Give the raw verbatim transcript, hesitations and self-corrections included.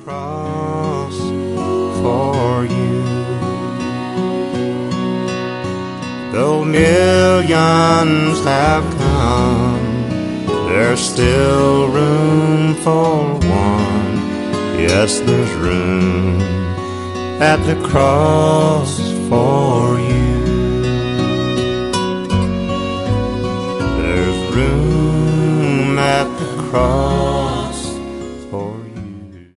cross for you. Though millions have come, there's still room for one. Yes, there's room at the cross for you.